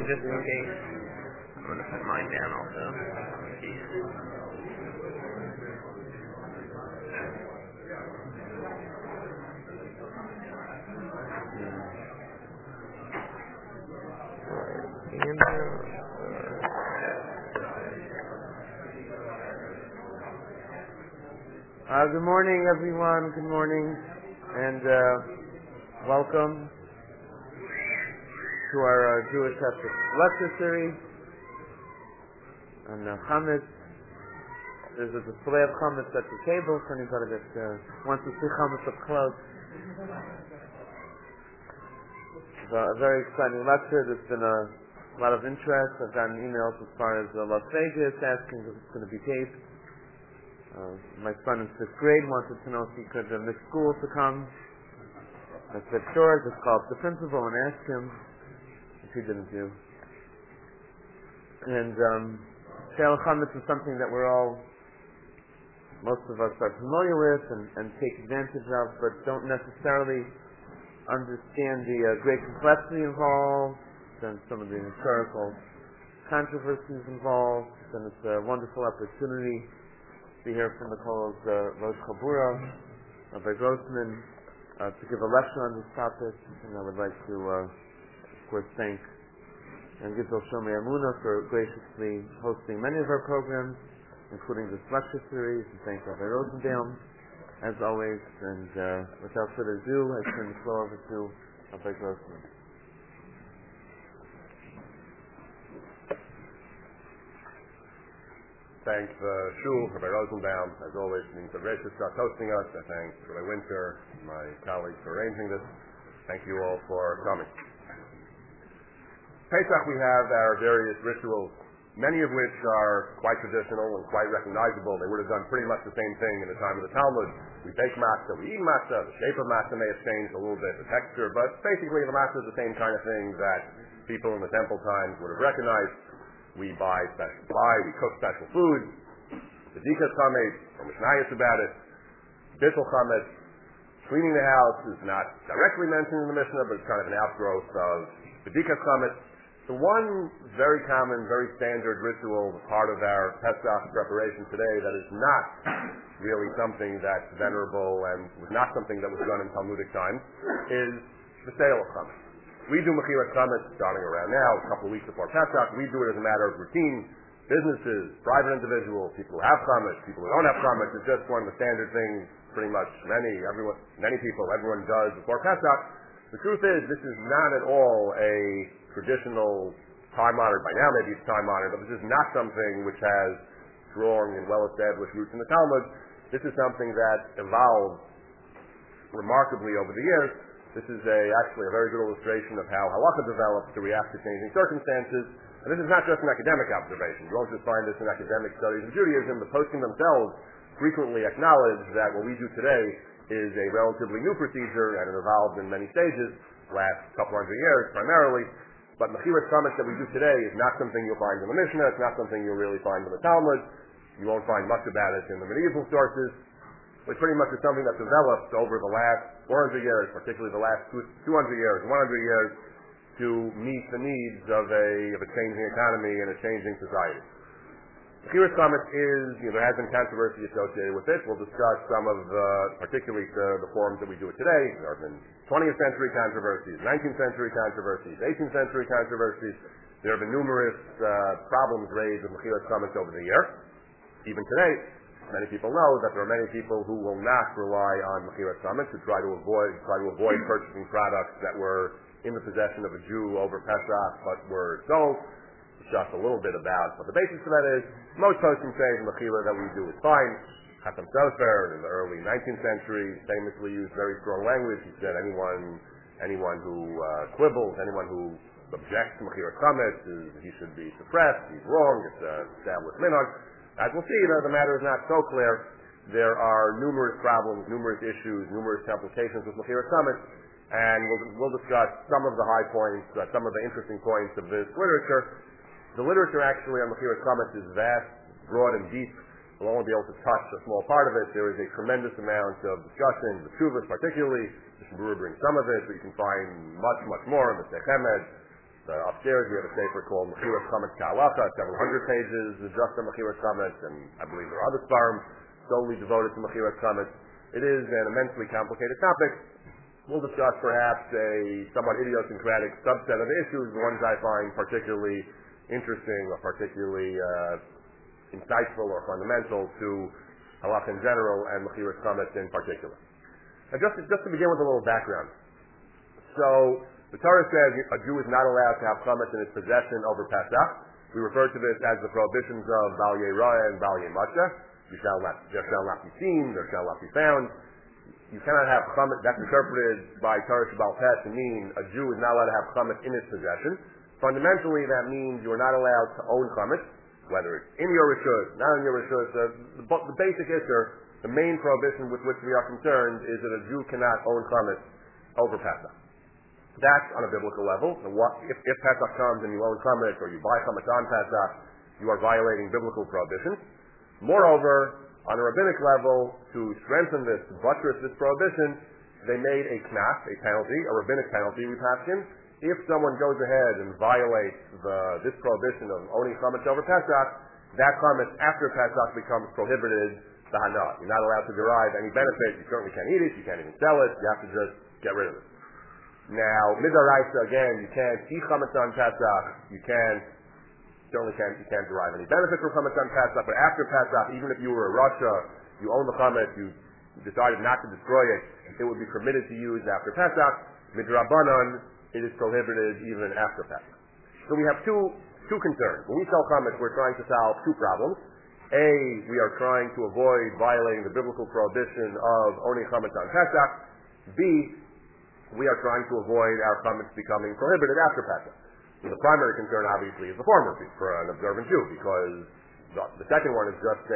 just in case. I'm going to put mine down also. Good morning, everyone. Good morning, and welcome to our Jewish Ethics lecture series on Chametz. There's a display of Chametz at the table for anybody that wants to see Chametz up close. It's a very exciting lecture. There's been a lot of interest. I've gotten emails as far as Las Vegas asking if it's going to be taped. My son in 5th grade wanted to know if he could miss school to come. I said, sure, just call up the principal and ask him, which he didn't do. And She'el Chametz is something that most of us are familiar with and take advantage of, but don't necessarily understand the great complexity involved and some of the historical controversies involved. And it's a wonderful opportunity to hear from the Kollel's Rosh Chabura, Rabbi Grossman, to give a lecture on this topic. And I would like to, of course, thank Gittel Shomei Amuna for graciously hosting many of our programs, including this lecture series, and thank Rabbi Rosenbaum, as always. And without further ado, I turn the floor over to Rabbi Grossman. Thanks, Shul, Rabbi Rosenbaum, as always, being so gracious to us hosting us. I thank Rabbi Winter, my colleagues, for arranging this. Thank you all for coming. Pesach, we have our various rituals, many of which are quite traditional and quite recognizable. They would have done pretty much the same thing in the time of the Talmud. We bake matzah, we eat matzah. The shape of matzah may have changed a little bit, the texture, but basically the matzah is the same kind of thing that people in the temple times would have recognized. We buy special we cook special food. Bedikas chametz, or Mishnayos about it. Bittul chametz, cleaning the house is not directly mentioned in the Mishnah, but it's kind of an outgrowth of Bedikas chametz. The one very common, very standard ritual, part of our Pesach preparation today that is not really something that's venerable and was not something that was done in Talmudic times is the sale of chametz. We do Mechilas Chametz starting around now, a couple of weeks before Pesach. We do it as a matter of routine. Businesses, private individuals, people who have chametz, people who don't have chametz. It's just one of the standard things pretty much everyone does before Pesach. The truth is, this is not at all a traditional time-honored, by now maybe it's time-honored, but this is not something which has strong and well-established roots in the Talmud. This is something that evolved remarkably over the years. This is actually a very good illustration of how halakha develops to react to changing circumstances. And this is not just an academic observation. You won't just find this in academic studies of Judaism. The poskim themselves frequently acknowledge that what we do today is a relatively new procedure and it evolved in many stages, last couple hundred years primarily. But Mechilas Chametz that we do today is not something you'll find in the Mishnah. It's not something you'll really find in the Talmud. You won't find much about it in the medieval sources. It pretty much is something that's developed over the last 400 years, particularly the last 200 years, 100 years, to meet the needs of a changing economy and a changing society. Mechilas Chametz there has been controversy associated with it. We'll discuss some of particularly the forms that we do it today. There have been 20th century controversies, 19th century controversies, 18th century controversies. There have been numerous problems raised with Mechilas Chametz over the year. Even today, many people know that there are many people who will not rely on Mechilas Chametz, who try to avoid purchasing products that were in the possession of a Jew over Pesach, but were sold. Just a little bit about what the basis for that is. Most poskim say the Mechila that we do is fine. Chatam Sofer in the early 19th century famously used very strong language. He said anyone who quibbles, anyone who objects to Mechilas Chametz, he should be suppressed. He's wrong. It's established minhag. As we'll see, the matter is not so clear. There are numerous problems, numerous issues, numerous complications with Mechilas Chametz, and we'll discuss some of the high points, some of the interesting points of this literature. The literature actually on Mechilas Chametz is vast, broad, and deep. We'll only be able to touch a small part of it. There is a tremendous amount of discussion, the Tshuvos particularly. Mr. Brewer brings some of it, but you can find much, much more in the Sech Emed, Upstairs we have a sefer called Mechilas Chametz Ka'alacha, several hundred pages just on Mechilas Chametz, and I believe there are other sparm solely devoted to Mechilas Chametz. It is an immensely complicated topic. We'll discuss perhaps a somewhat idiosyncratic subset of issues, the ones I find particularly interesting or particularly insightful or fundamental to halacha in general and Mechilas Chametz in particular. Now just to begin with a little background. So the Torah says a Jew is not allowed to have chametz in his possession over Pesach. We refer to this as the prohibitions of Bal Yeirah and Bal Yematza. There shall not be seen, there shall not be found. You cannot have chametz. That's interpreted by Torah Shabbal Peh to mean a Jew is not allowed to have chametz in his possession. Fundamentally, that means you are not allowed to own chametz, whether it's in your rishus, not in your rishus. The basic issue, the main prohibition with which we are concerned, is that a Jew cannot own chametz over Pesach. That's on a biblical level. If Pesach comes and you own chametz or you buy chametz on Pesach, you are violating biblical prohibitions. Moreover, on a rabbinic level, to strengthen this, to buttress this prohibition, they made a knas, a penalty, a rabbinic penalty, we paskin. If someone goes ahead and violates this prohibition of owning chametz over Pesach, that chametz after Pesach becomes prohibited Hana. You're not allowed to derive any benefit. You certainly can't eat it. You can't even sell it. You have to just get rid of it. Now, midaraisa, again, you can't eat chametz on Pesach. You can't derive any benefit from chametz on Pesach. But after Pesach, even if you were a Rasha, you own the chametz, you decided not to destroy it, it would be permitted to use after Pesach. Midrabanan, it is prohibited even after Pesach. So we have two concerns. When we sell chametz, we're trying to solve two problems. A, we are trying to avoid violating the biblical prohibition of owning chametz on Pesach. B, we are trying to avoid our chametz becoming prohibited after Pesach. So the primary concern, obviously, is the former for an observant Jew, because the second one is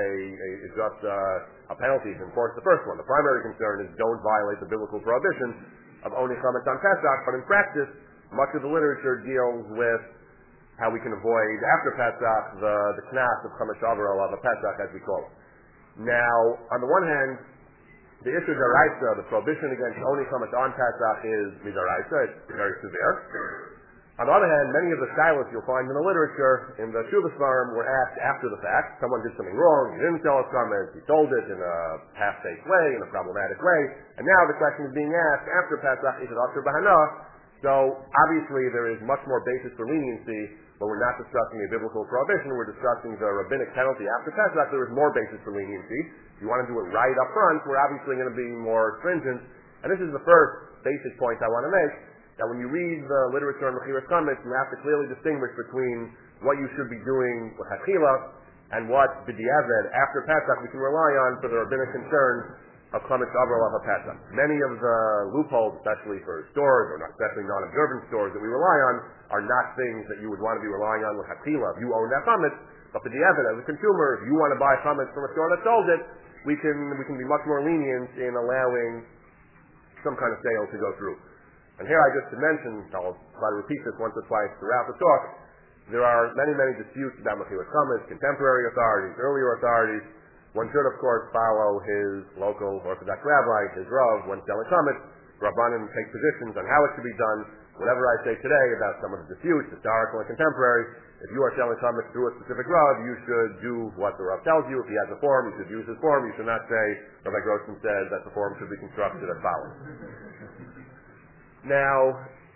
just a penalty to enforce the first one. The primary concern is don't violate the biblical prohibition of owning chametz on Pesach, but in practice, much of the literature deals with how we can avoid after Pesach the knas of chametz avro of a Pesach, as we call it. Now, on the one hand, the issue daraisa, the prohibition against owning chametz on Pesach is midaraisa. It's very severe. On the other hand, many of the stylists you'll find in the literature, in the Shuvas farm, were asked after the fact. Someone did something wrong, he didn't sell his chametz, he sold it in a half-baked way, in a problematic way, and now the question is being asked after Pesach, is it usher b'hana? So, obviously, there is much more basis for leniency, but we're not discussing a biblical prohibition, we're discussing the rabbinic penalty after Pesach. There is more basis for leniency. If you want to do it right up front, we're obviously going to be more stringent. And this is the first basic point I want to make, that when you read the literature on Mechilas Chametz, you have to clearly distinguish between what you should be doing with Hachila and what b'diavad after Pesach we can rely on for the rabbinic concerns of chametz avro of a Pesach. Many of the loopholes, especially for stores, or especially non-observant stores that we rely on, are not things that you would want to be relying on with Hachila. If you own that chametz, but b'diavad, as a consumer, if you want to buy chametz from a store that sold it, we can be much more lenient in allowing some kind of sale to go through. And here I just mentioned, I'll try to repeat this once or twice throughout the talk, there are many, many disputes about Mechilas Chametz, contemporary authorities, earlier authorities. One should, of course, follow his local Orthodox rabbi, his Rav, when selling chametz. Rabbanim take positions on how it should be done. Whatever I say today about some of the disputes, historical and contemporary, if you are selling chametz through a specific Rav, you should do what the Rav tells you. If he has a form, you should use his form. You should not say, Rabbi Grossman says that the form should be constructed as follows. Now,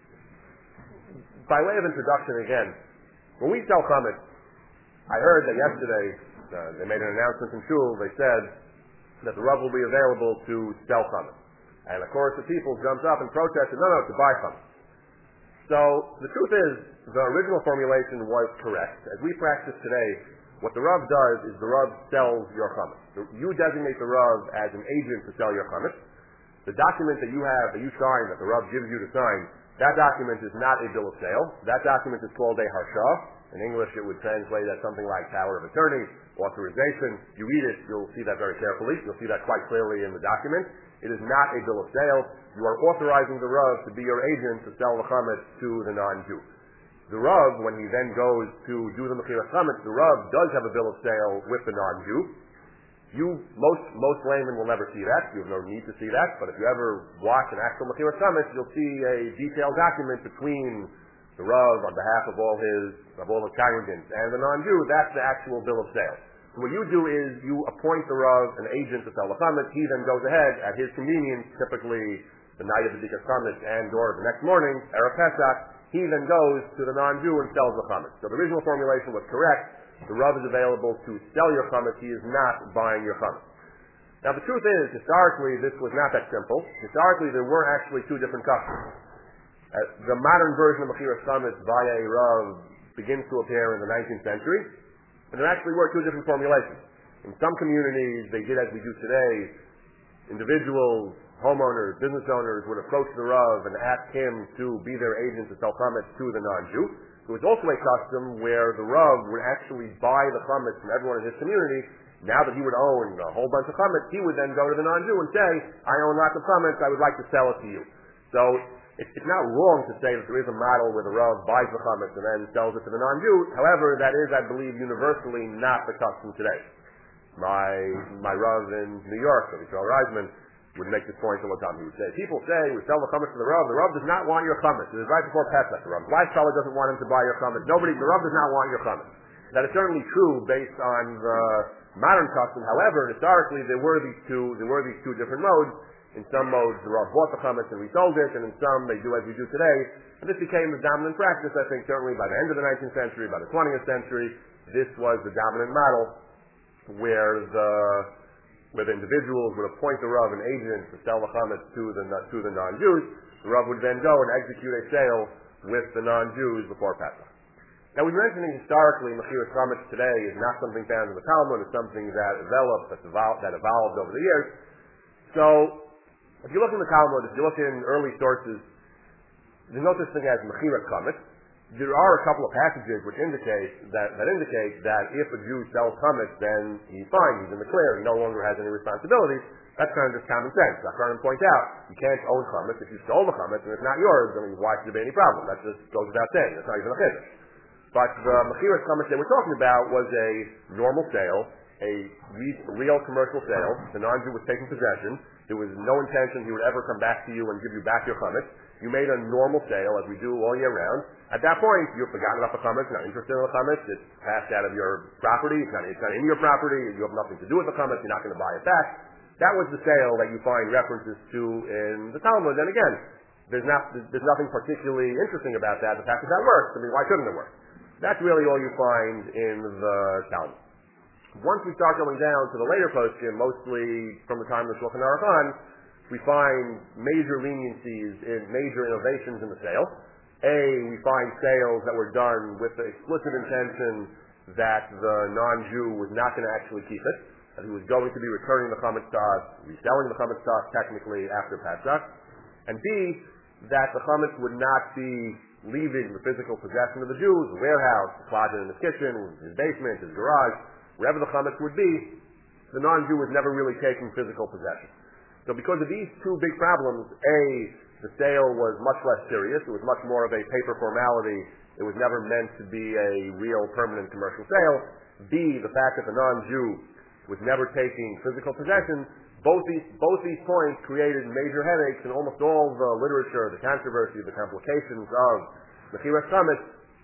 by way of introduction again, when we sell chametz, I heard that yesterday they made an announcement in Shul. They said that the Rav will be available to sell chametz. And of course the people jumped up and protested, no, to buy chametz. So the truth is, the original formulation was correct. As we practice today, what the Rav does is the Rav sells your chametz. You designate the Rav as an agent to sell your chametz. The document that you have, that you sign, that the Rav gives you to sign, that document is not a bill of sale. That document is called a harsha. In English, it would translate as something like power of attorney, authorization. You read it, you'll see that very carefully. You'll see that quite clearly in the document. It is not a bill of sale. You are authorizing the Rav to be your agent to sell the chametz to the non-Jew. The Rav, when he then goes to do the Mechilas Chametz, the Rav does have a bill of sale with the non-Jew. Most laymen will never see that. You have no need to see that. But if you ever watch an actual Mechilas Chametz, you'll see a detailed document between the Rav on behalf of all his congregants, and the non-Jew, that's the actual bill of sale. So what you do is you appoint the Rav an agent to sell the chametz. He then goes ahead at his convenience, typically the night of the Bdikas chametz and or the next morning, Erev Pesach, he then goes to the non-Jew and sells the chametz. So the original formulation was correct. The Rav is available to sell your chametz. He is not buying your chametz. Now the truth is, historically, this was not that simple. Historically, there were actually two different customs. The modern version of Mechiras Chametz via a Rav begins to appear in the 19th century, and there actually were two different formulations. In some communities, they did as we do today. Individuals, homeowners, business owners would approach the Rav and ask him to be their agent to sell chametz to the non-Jew. There was also a custom where the Rav would actually buy the chametz from everyone in his community. Now that he would own a whole bunch of chametz, he would then go to the non-Jew and say, I own lots of chametz, I would like to sell it to you. So it's not wrong to say that there is a model where the Rav buys the chametz and then sells it to the non-Jew. However, that is, I believe, universally not the custom today. My Rav in New York, Rabbi Charles Reisman, would make this point all the time. He would say, people say, we sell the chametz to the Rav does not want your chametz. It is right before Pesach. The Rav's wife probably doesn't want him to buy your chametz. The Rav does not want your chametz. That is certainly true based on the modern custom. However, historically, there were these two different modes. In some modes, the Rav bought the chametz and resold it, and in some, they do as we do today. And this became the dominant practice, I think, certainly by the end of the 19th century, by the 20th century. This was the dominant model where the individuals would appoint the Rav an agent to sell the chametz to the non-Jews. The Rav would then go and execute a sale with the non-Jews before Pesach. Now, we've mentioned historically, Mechiras chametz today is not something found in the Talmud. It's something that evolved over the years. So, if you look in the Talmud, if you look in early sources, there's no such thing as Mechiras chametz. There are a couple of passages which indicate that if a Jew sells chametz, then he's fine, he's in the clear, he no longer has any responsibilities. That's kind of just common sense. Zakaron points out, you can't own chametz. If you stole the chametz and it's not yours, then why should there be any problem? That just goes without saying. That's not even a chiddush. But the Mechiras chametz that we're talking about was a normal sale, a real commercial sale. The non-Jew was taking possession. There was no intention he would ever come back to you and give you back your chametz. You made a normal sale, as we do all year round. At that point, you've forgotten about the chametz, not interested in the chametz. It's passed out of your property. It's not in your property. You have nothing to do with the chametz. You're not going to buy it back. That was the sale that you find references to in the Talmud. And again, there's nothing particularly interesting about that. The fact that works. I mean, why shouldn't it work? That's really all you find in the Talmud. Once we start going down to the later poskim, mostly from the time of the Shulchan Aruch on, we find major leniencies in major innovations in the sale. We find sales that were done with the explicit intention that the non-Jew was not going to actually keep it, that he was going to be returning the chametz to us, reselling the chametz to us technically after Pesach, and B, that the chametz would not be leaving the physical possession of the Jew, the warehouse, the closet in his kitchen, his basement, his garage, wherever the chametz would be. The non-Jew was never really taking physical possession. So because of these two big problems, the sale was much less serious. It was much more of a paper formality. It was never meant to be a real permanent commercial sale. B, the fact that the non-Jew was never taking physical possession. Both these points created major headaches in almost all the literature, the controversy, the complications of Mechiras chametz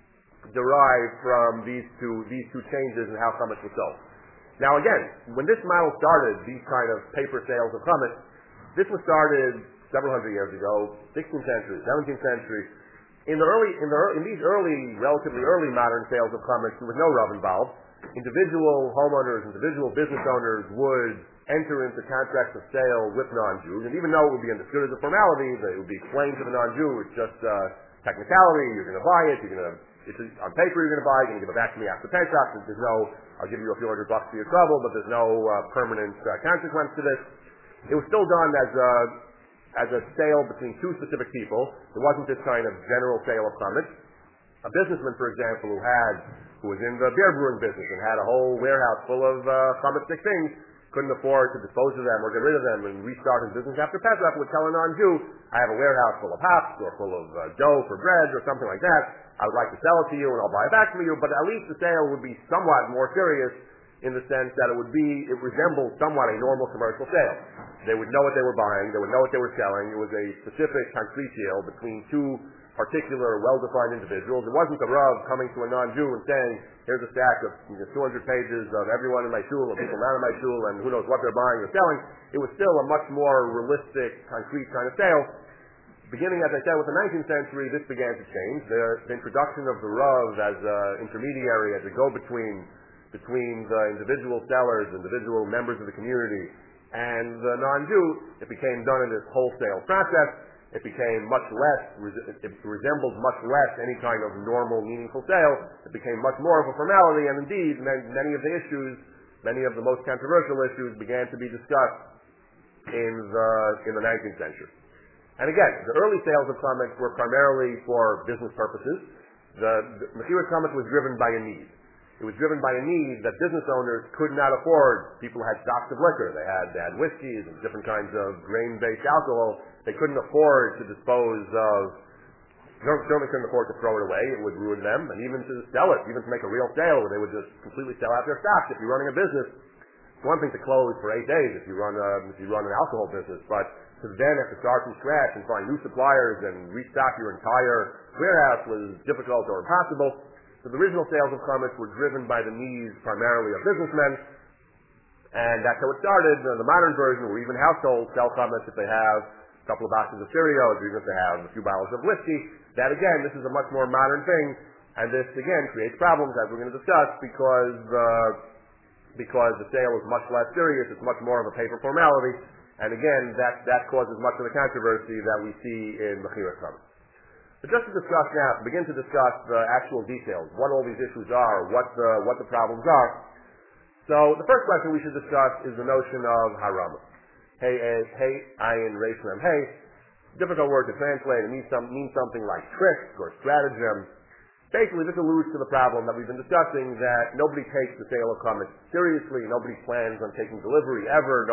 derived from these two changes in how chametz was sold. Now again, when this model started, these kind of paper sales of chametz, this was started several hundred years ago, 16th century, 17th century. In these relatively early modern sales of chametz, there was no Rav involved. Individual homeowners, individual business owners would enter into contracts of sale with non-Jews, and even though it would be understood as a formality, it would be explained to the non-Jew, it's just technicality, you're going to buy it, it's on paper you're going to buy it, you're going to give it back to me after Pesach, there's no, I'll give you a few $100 for your trouble, but there's no permanent consequence to this. It was still done as a sale between two specific people. There wasn't this kind of general sale of chametz. A businessman, for example, who was in the beer brewing business and had a whole warehouse full of chametz-stick things, couldn't afford to dispose of them or get rid of them and restart his business after Pesach, would tell a non-Jew, I have a warehouse full of hops or full of dough for bread or something like that. I would like to sell it to you and I'll buy it back from you, but at least the sale would be somewhat more serious in the sense that it resembled somewhat a normal commercial sale. They would know what they were buying, they would know what they were selling. It was a specific concrete deal between two particular, well-defined individuals. It wasn't the Rav coming to a non-Jew and saying, here's a stack of 200 pages of everyone in my shul, of people not in my shul, and who knows what they're buying or selling. It was still a much more realistic, concrete kind of sale. Beginning, as I said, with the 19th century, this began to change. The introduction of the Rav as an intermediary, as a go-between between the individual sellers, individual members of the community, and the non-Jew, it became done in this wholesale process. It became much less, it resembled much less any kind of normal, meaningful sale. It became much more of a formality, and indeed, many of the issues, many of the most controversial issues began to be discussed in the 19th century. And again, the early sales of chametz were primarily for business purposes. The mechiras chametz was driven by a need. It was driven by a need that business owners could not afford. People had stocks of liquor. They had whiskeys and different kinds of grain-based alcohol. They couldn't afford to dispose of, certainly couldn't afford to throw it away. It would ruin them. And even to sell it, even to make a real sale where they would just completely sell out their stocks. If you're running a business, it's one thing to close for 8 days if you run an alcohol business, but to then have to start from scratch and find new suppliers and restock your entire warehouse was difficult or impossible. So the original sales of chametz were driven by the needs primarily of businessmen, and that's how it started. The modern version, where even households sell chametz if they have a couple of boxes of Cheerios, or even if they have a few bottles of whiskey. That again, this is a much more modern thing, and this again creates problems, as we're going to discuss, because the sale is much less serious. It's much more of a paper formality, and again, that causes much of the controversy that we see in mechiras chametz. But just to discuss now, to begin to discuss the actual details, what all these issues are, what the problems are. So the first question we should discuss is the notion of harama. Hey, ayin, resh, mem, hey. Difficult word to translate. It means something like trick or stratagem. Basically, this alludes to the problem that we've been discussing, that nobody takes the sale of chametz seriously. Nobody plans on taking delivery ever.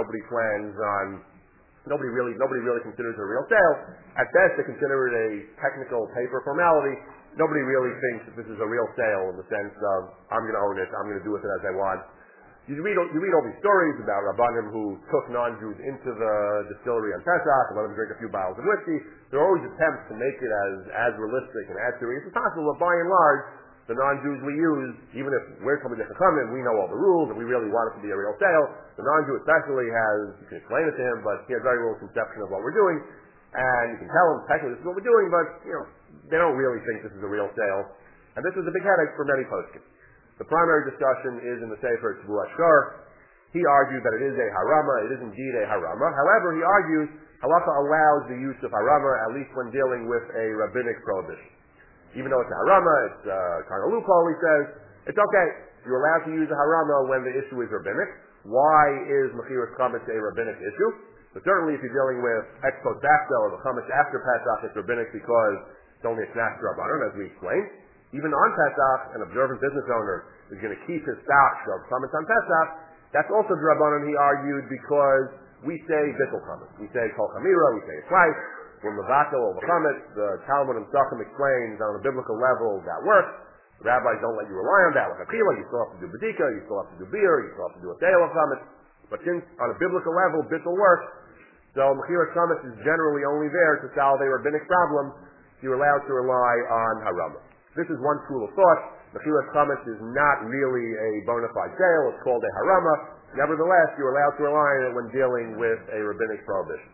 Nobody really considers it a real sale. At best, they consider it a technical paper formality. Nobody really thinks that this is a real sale in the sense of, I'm going to own it, I'm going to do with it as I want. You read all these stories about Rabbanim who took non-Jews into the distillery on Pesach and let them drink a few bottles of whiskey. There are always attempts to make it as realistic and as serious as possible, but by and large, the non-Jews we use, even if we're coming to Chachamim, we know all the rules, and we really want it to be a real sale. The non-Jew especially you can explain it to him, but he has very little conception of what we're doing, and you can tell him, technically, this is what we're doing, but, they don't really think this is a real sale. And this is a big headache for many poskim. The primary discussion is in the Sefer Tzvuah Shor. He argued that it is a harama, it is indeed a harama. However, he argues, halacha allows the use of harama, at least when dealing with a rabbinic prohibition. Even though it's a harama, it's kind of a loophole, he says, it's okay. You're allowed to use a harama when the issue is rabbinic. Why is mechiras chametz a rabbinic issue? But certainly if you're dealing with ex post facto or the chametz after Pesach, it's rabbinic because it's only a knas d'rabbanan, as we explained. Even on Pesach, an observant business owner is going to keep his stocks of chametz on Pesach. That's also d'rabbanan, he argued, because we say bittul chametz. We say kol chamira, we say it twice. When Mavato over chametz, the Talmud and Sachim explains on a biblical level that works. The rabbis don't let you rely on that. Like Akila, you still have to do bedika, you still have to do beer, you still have to do a sale of chametz. But since on a biblical level, bittul works, so mechiras chametz is generally only there to solve a rabbinic problem. You're allowed to rely on harama. This is one school of thought. Mechiras chametz is not really a bona fide sale. It's called a harama. Nevertheless, you're allowed to rely on it when dealing with a rabbinic prohibition.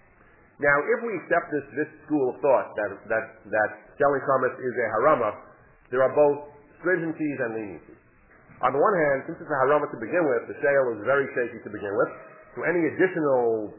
Now, if we accept this school of thought that selling chametz is a harama, there are both stringencies and leniencies. On the one hand, since it's a harama to begin with, the sale is very shaky to begin with. So any additional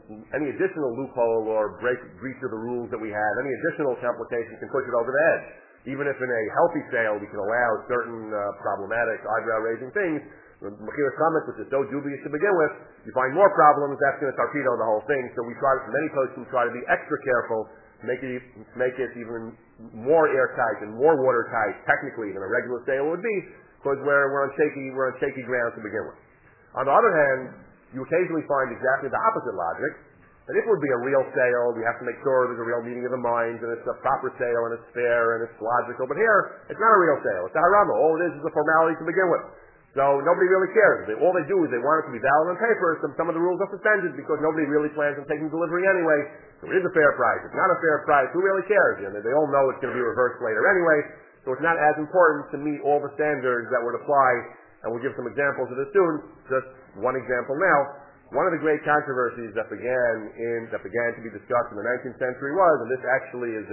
loophole or breach of the rules that we have, any additional complication can push it over the edge. Even if in a healthy sale we can allow certain problematic eyebrow-raising things, mechiras chametz, which is so dubious to begin with, you find more problems, that's going to torpedo the whole thing. So many poskim try to be extra careful, make it even more airtight and more watertight technically than a regular sale would be, because we're on shaky ground to begin with. On the other hand, you occasionally find exactly the opposite logic, that if it would be a real sale, we have to make sure there's a real meeting of the minds, and it's a proper sale, and it's fair, and it's logical. But here, it's not a real sale. It's a harama. All it is a formality to begin with. So nobody really cares. All they do is they want it to be valid on paper. Some of the rules are suspended because nobody really plans on taking delivery anyway. So it is a fair price. It's not a fair price. Who really cares? They all know it's going to be reversed later anyway. So it's not as important to meet all the standards that would apply. And we'll give some examples of this soon. Just one example now. One of the great controversies that began to be discussed in the 19th century was, and this actually is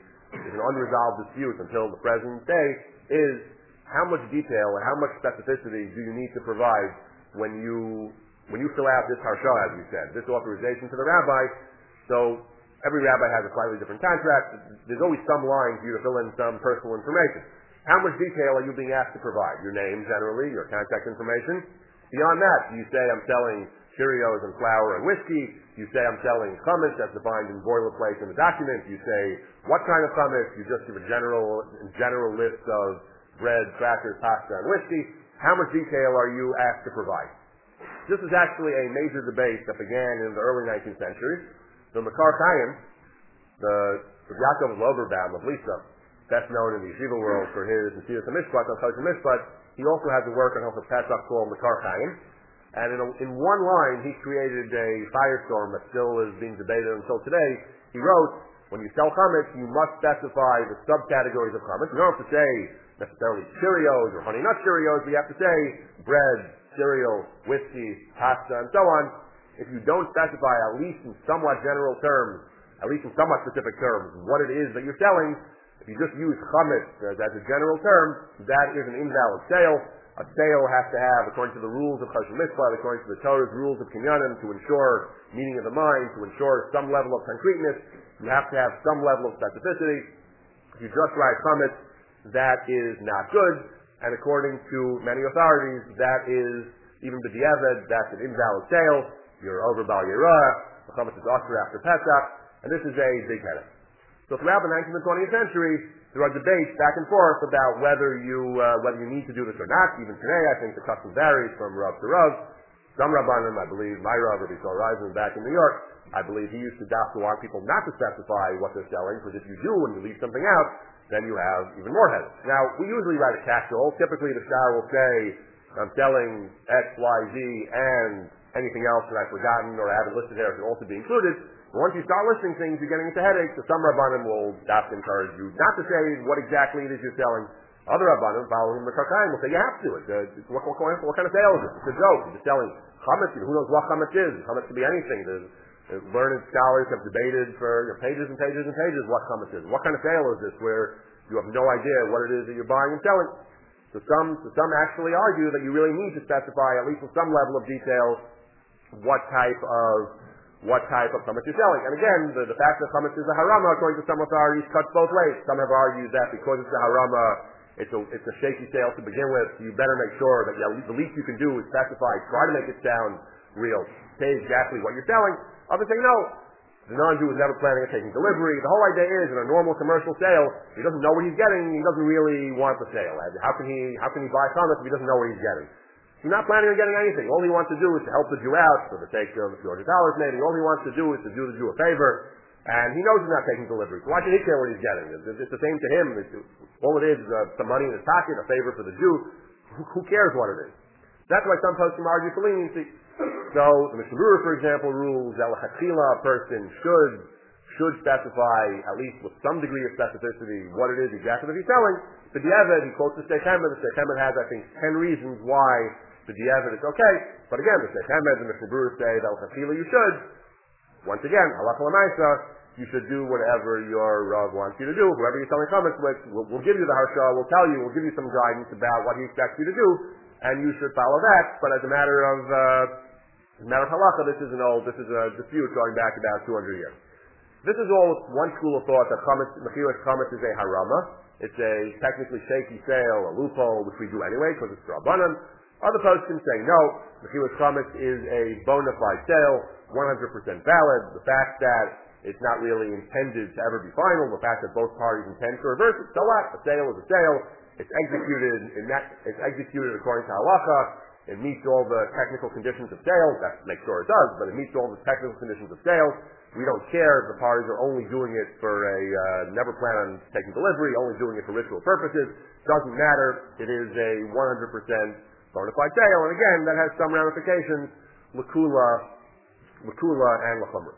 an unresolved dispute until the present day, is how much detail and how much specificity do you need to provide when you fill out this harsha, as we said, this authorization to the rabbi. So every rabbi has a slightly different contract. There's always some line for you to fill in some personal information. How much detail are you being asked to provide? Your name, generally, your contact information. Beyond that, you say I'm selling Cheerios and flour and whiskey. You say I'm selling chametz as defined in boilerplate in the document. You say what kind of chametz. You just give a general list of bread, crackers, pasta, and whiskey. How much detail are you asked to provide? This is actually a major debate that began in the early 19th century. The Makar Chaim, the Yaakov Loberbaum of Lisa, best known in the yeshiva world for his Nesidas HaMishpat, on Choshen Mishpat, he also has a work on Hilchos Pesach called Makar Chaim. And in one line, he created a firestorm that still is being debated until today. He wrote, when you sell chametz, you must specify the subcategories of chametz. You don't have to say necessarily Cheerios or Honey Nut Cheerios, but you have to say bread, cereal, whiskey, pasta, and so on. If you don't specify, at least in somewhat general terms, at least in somewhat specific terms, what it is that you're selling, if you just use chametz as a general term, that is an invalid sale. A sale has to have, according to the rules of Choshen Mishpat, according to the Torah's rules of Kinyanim, to ensure meaning of the mind, to ensure some level of concreteness, you have to have some level of specificity. If you just write chametz, that is not good, and according to many authorities, that is, even b'diavad, that's an invalid sale. You're over Bal Yerah, the chametz is usher after Pesach, and this is a big headache. So throughout the 19th and 20th century, there are debates back and forth about whether you need to do this or not. Even today, I think the custom varies from Rav to Rav. Some Rabbanim, I believe, my Rav, Rabbi Yisrael Reisman back in New York, I believe he used to want people not to specify what they're selling, because if you do and you leave something out, then you have even more headaches. Now, we usually write a catch-all. Typically, the shah will say, I'm selling X, Y, Z, and anything else that I've forgotten or I haven't listed there can also be included. But once you start listing things, you're getting into headaches. So some Rabbanim will stop to encourage you not to say what exactly it is you're selling. Other Rabbanim, following the Karkaim, will say you have to. What kind of sale is it? It's a joke. You're selling chametz. Who knows what chametz is? Chametz could be anything. Learned scholars have debated for pages and pages and pages what chametz is. What kind of sale is this where you have no idea what it is that you're buying and selling? So some actually argue that you really need to specify, at least with some level of detail, what type of chametz you're selling. And again, the fact that chametz is a harama, according to some authorities, cuts both ways. Some have argued that because it's a harama, it's a shaky sale to begin with, so you better make sure that the least you can do is specify, try to make it sound real, say exactly what you're selling. Others say no. The non-Jew is never planning on taking delivery. The whole idea is, in a normal commercial sale, he doesn't know what he's getting, he doesn't really want the sale. How can he buy chametz if he doesn't know what he's getting? He's not planning on getting anything. All he wants to do is to help the Jew out for the sake of a few $100 maybe. All he wants to do is to do the Jew a favor. And he knows he's not taking delivery. So why should he care what he's getting? It's the same to him. All it is some money in his pocket, a favor for the Jew. Who cares what it is? That's why some poskim argue for leniency. So the Mishnah Berurah, for example, rules that a person should specify, at least with some degree of specificity, what it is exactly that he's selling. The Diavad, he quotes the Sheikh Hamed. The Sheikh Hamed has, I think, 10 reasons why the Diavad is okay. But again, the Sheikh Hamed and the Mishnah Berurah say that you should. Once again, halacha l'maisa, you should do whatever your Rav wants you to do. Whoever you're selling chametz with, we'll give you the harsha, we'll give you some guidance about what he expects you to do, and you should follow that. But as a matter of halacha, this is a dispute going back about 200 years. This is all one school of thought that mechilas chametz is a harama. It's a technically shaky sale, a loophole, which we do anyway because it's drabanan. Other posts can say no, mechilas chametz is a bona fide sale, 100% valid. The fact that it's not really intended to ever be final, the fact that both parties intend to reverse it, so what? A sale is a sale. It's executed according to halacha. It meets all the technical conditions of sale. That makes sure it does, but it meets all the technical conditions of sale. We don't care if the parties are only doing it for never plan on taking delivery, only doing it for ritual purposes. Doesn't matter. It is a 100% bona fide sale, and again, that has some ramifications, l'kula and l'chumra.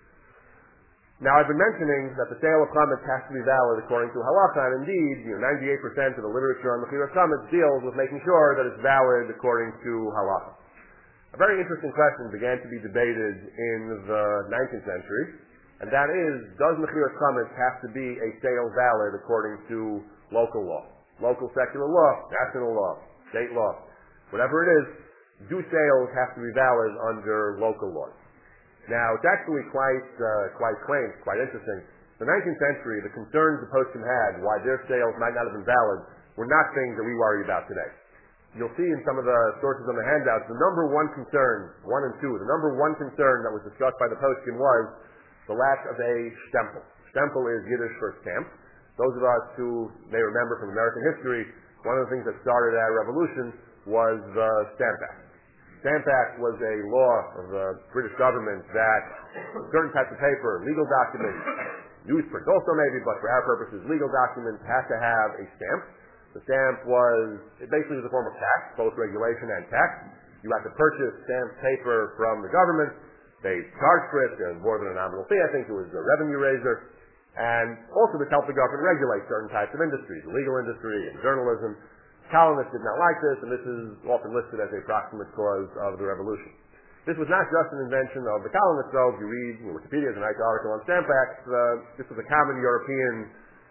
Now, I've been mentioning that the sale of chametz has to be valid according to halacha, and indeed, 98% of the literature on mechiras chametz deals with making sure that it's valid according to halacha. A very interesting question began to be debated in the 19th century, and that is, does mechiras chametz have to be a sale valid according to local law? Local secular law, national law, state law, whatever it is, do sales have to be valid under local laws? Now, it's actually quite quaint, quite interesting. In the 19th century, the concerns the poskim had why their sales might not have been valid were not things that we worry about today. You'll see in some of the sources on the handouts, the number one concern, 1 and 2, the number one concern that was discussed by the poskim was the lack of a stempel. Stempel is Yiddish for stamp. Those of us who may remember from American history, one of the things that started our revolution was the Stamp Act. Stamp Act was a law of the British government that certain types of paper, legal documents, newsprint also maybe, but for our purposes, legal documents had to have a stamp. The stamp it basically was a form of tax, both regulation and tax. You had to purchase stamped paper from the government. They charged for it. There was more than a nominal fee. I think it was a revenue raiser. And also this helped the government regulate certain types of industries, the legal industry and journalism. Colonists did not like this, and this is often listed as a proximate cause of the revolution. This was not just an invention of the colonists, though. If you read Wikipedia, there's a nice article on Stamp Acts. This was a common European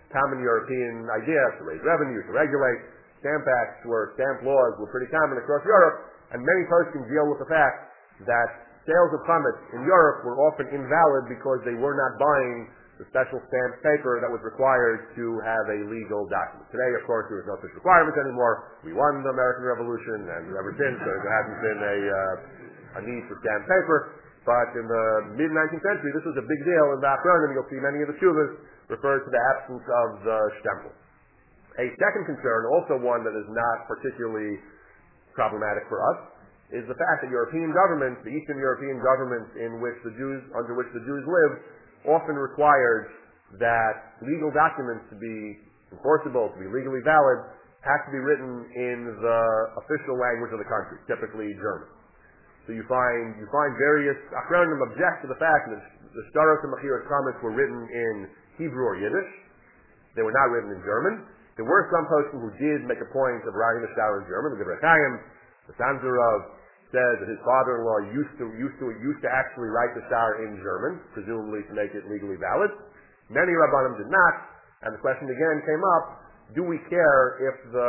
idea to raise revenue, to regulate. Stamp laws were pretty common across Europe, and many poskim deal with the fact that sales of chametz in Europe were often invalid because they were not buying the special stamped paper that was required to have a legal document. Today, of course, there is no such requirement anymore. We won the American Revolution, and ever since there hasn't been a need for stamped paper. But in the mid-19th century, this was a big deal in Bachronim. You'll see many of the shuvas refer to the absence of the stempel. A second concern, also one that is not particularly problematic for us, is the fact that European governments, the Eastern European governments under which the Jews lived, often required that legal documents to be enforceable, to be legally valid, have to be written in the official language of the country, typically German. So you find various Achronim object to the fact that the Shtaros and Mechiras Chametz were written in Hebrew or Yiddish. They were not written in German. There were some poskim who did make a point of writing the shtar in German. The Divrei Chaim, the Sanzerov, says that his father-in-law used to actually write the shtar in German, presumably to make it legally valid. Many Rabbanim did not, and the question again came up: do we care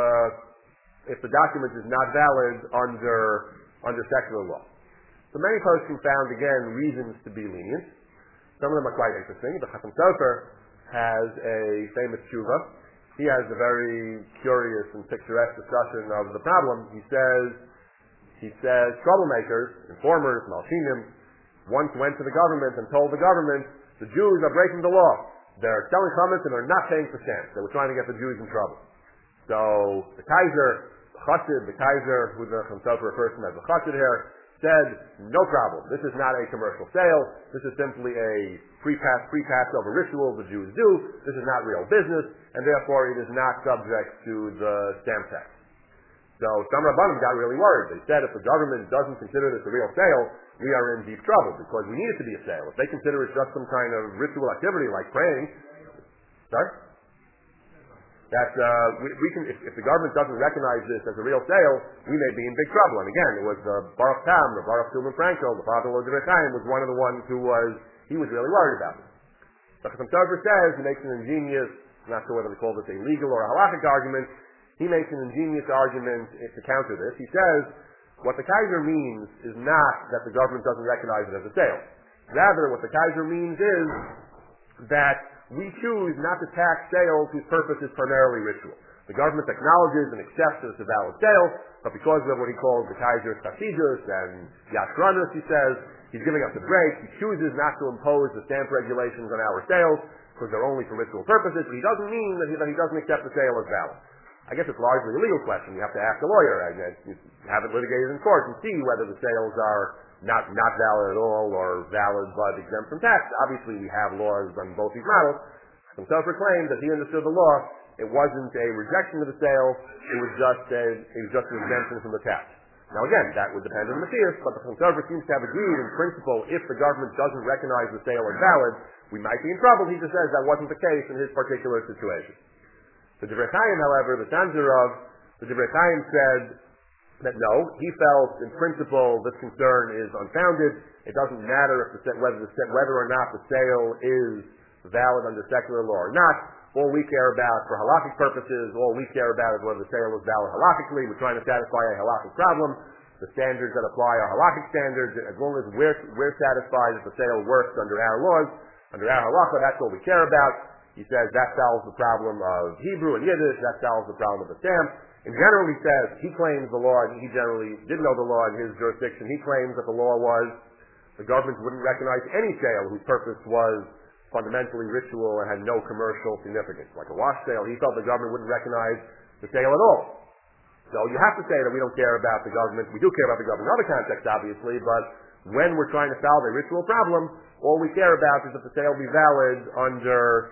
if the document is not valid under secular law? So many poskim found again reasons to be lenient. Some of them are quite interesting. The Chasam Sofer has a famous tshuva. He has a very curious and picturesque discussion of the problem. He says troublemakers, informers, malshinim, once went to the government and told the government the Jews are breaking the law. They're selling chametz and they're not paying for stamps. They were trying to get the Jews in trouble. So the Kaiser, who the Chasam Sofer refers to as the Chassid here, said, no problem. This is not a commercial sale. This is simply a pre-Passover ritual the Jews do. This is not real business, and therefore it is not subject to the stamp tax. So some Rabbanim got really worried. They said if the government doesn't consider this a real sale, we are in deep trouble because we need it to be a sale. If they consider it just some kind of ritual activity like praying, if the government doesn't recognize this as a real sale, we may be in big trouble. And again, it was Baruch Tam, the Baruch Tilman Frankel, the father of Divrei Chaim, was one of the ones who was really worried about this. So Chasam Sofer says, he makes an ingenious, I'm not sure whether they call this a legal or a halachic argument, he makes an ingenious argument to counter this. He says, what the Kaiser means is not that the government doesn't recognize it as a sale. Rather, what the Kaiser means is that we choose not to tax sales whose purpose is primarily ritual. The government acknowledges and accepts that it's a valid sale, but because of what he calls the Kaiser's chasidus and yashranus, he says, he's giving us a break. He chooses not to impose the stamp regulations on our sales because they're only for ritual purposes, but he doesn't mean that he doesn't accept the sale as valid. I guess it's largely a legal question. You have to ask a lawyer and you have it litigated in court and see whether the sales are not valid at all or valid but exempt from tax. Obviously, we have laws on both these models. Chasam Sofer claimed that he understood the law It wasn't a rejection of the sale. It was just an exemption from the tax. Now again, that would depend on the Matthias, but the conservator seems to have agreed in principle if the government doesn't recognize the sale as valid, we might be in trouble. He just says that wasn't the case in his particular situation. The Divrei Chaim, however, the Divrei Chaim said that no, he felt in principle this concern is unfounded. It doesn't matter whether or not the sale is valid under secular law or not. All we care about for halakhic purposes, all we care about is whether the sale is valid halakhically. We're trying to satisfy a halakhic problem. The standards that apply are halakhic standards. As long as we're satisfied that the sale works under our laws, under our halakha, that's all we care about. He says that solves the problem of Hebrew and Yiddish, that solves the problem of the stamp. In general, he says, he claims the law, and he generally didn't know the law in his jurisdiction. He claims that the law was the government wouldn't recognize any sale whose purpose was fundamentally ritual and had no commercial significance. Like a wash sale, he felt the government wouldn't recognize the sale at all. So you have to say that we don't care about the government. We do care about the government in other contexts, obviously, but when we're trying to solve a ritual problem, all we care about is that the sale be valid under